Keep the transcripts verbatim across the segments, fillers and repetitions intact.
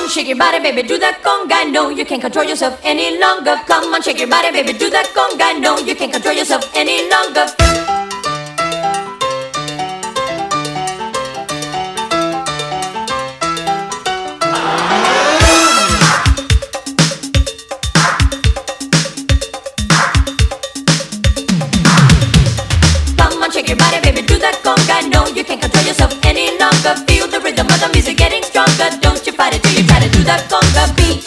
on, shake your body, baby, do that conga. No, you can't control yourself any longer. Come on, shake your body, baby, do that conga. No, you can't control yourself any longer. Shake your body, baby, do that conga. No, you can't control yourself any longer. Feel the rhythm of the music getting stronger. Don't you fight it till you try to do that conga beat.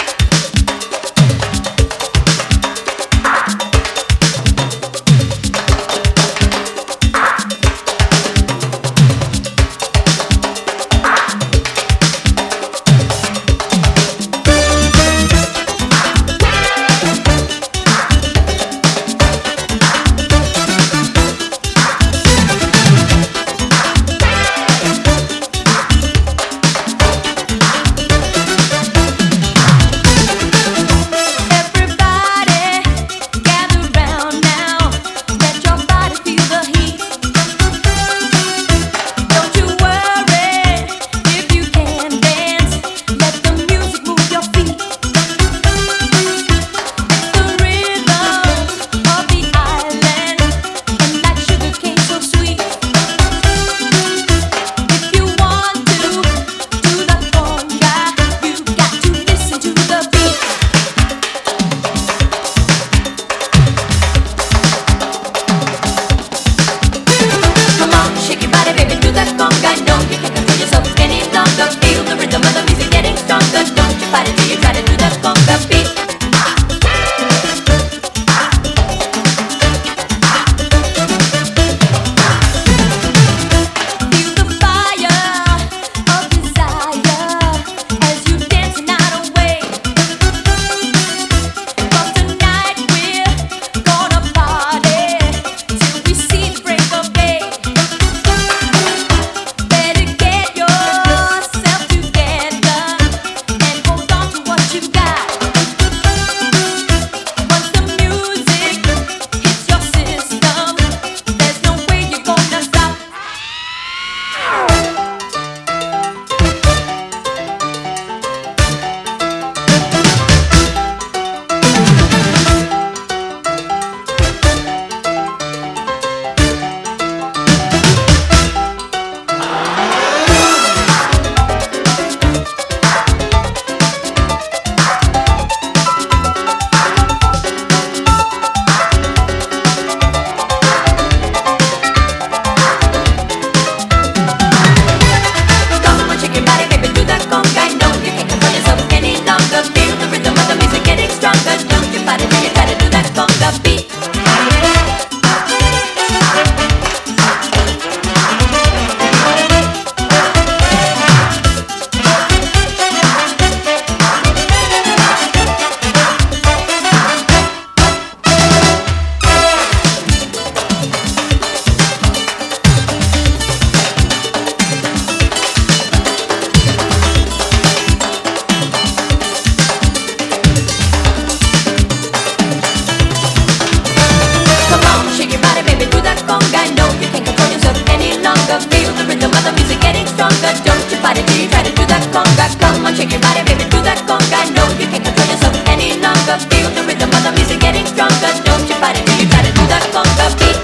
Shake your body, baby, do that conga. No, you can't control yourself any longer. Feel the rhythm of the music getting stronger. Don't you fight it till you try to do that conga beat.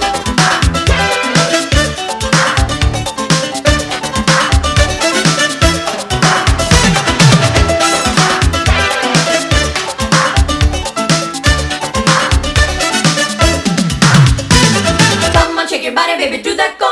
Come on, shake your body, baby, do that conga.